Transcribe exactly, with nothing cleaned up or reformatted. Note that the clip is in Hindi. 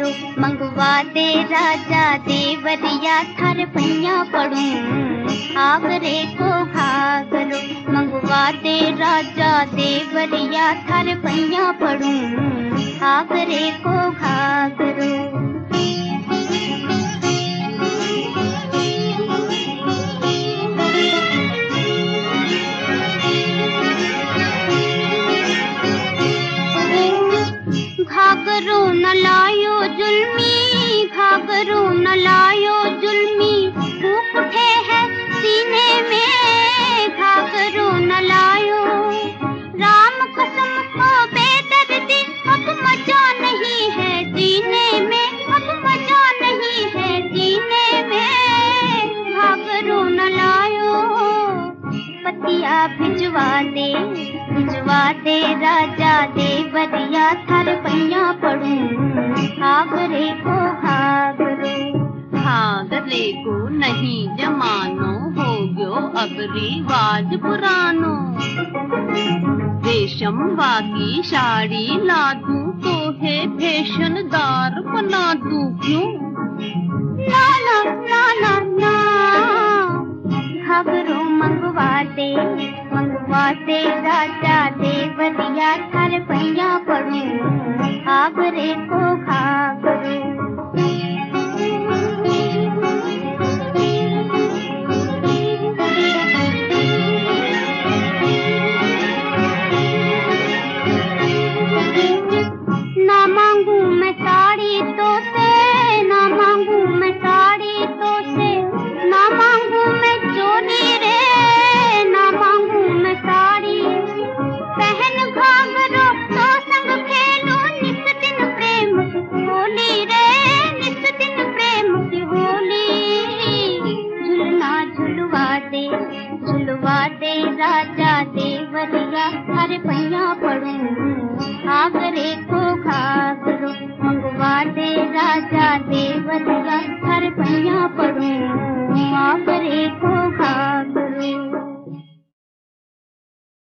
घाघरो मंगवा दे राजा देवरिया थार पैया पड़ू। आगरे को घाघरो मंगवा दे राजा देवरिया थार पैया पड़ू। आगरे को घाघरो घाघरो न लायो जुल्मी, घाघरो न लायो जुल्मी, फूक उठे है सीने में। घाघरो न लायो राम कसम को बेदर्दी, अब मजा नहीं है जीने में, अब मजा नहीं है जीने में। घाघरो न लायो पतिया भिजवा दे, भिजवा दे राजा देवरिया थार पैया पड़ू। आगरे को घाघरो घाघरे को नहीं जमानो, हो गयो अब रिवाज पुरानो। रेशम वाली साड़ी ला दूं तो है फैशनदार बना दूं क्यों? ना ना ना ना ना घाघरो मंगवा दे, मंगवा दे राजा देवरिया थार पैया पड़ू। आगरे को घाघरो ना मांगू मैं साड़ी तो से, ना मांगू मैं साड़ी तो से, ना मांगू मैं चोली रे, ना मांगू मैं साड़ी। पहन घाघरो तो संग खेलो निस दिन प्रेम की होली रे, निस दिन प्रेम की होली। झुलना झुलवा दे, झुलवा दे राजा देवरिया थार पैया पड़ू। आगरे को घाघरो मंगवा दे राजा देवरिया थार पैया पड़ू। आगरे को घाघरो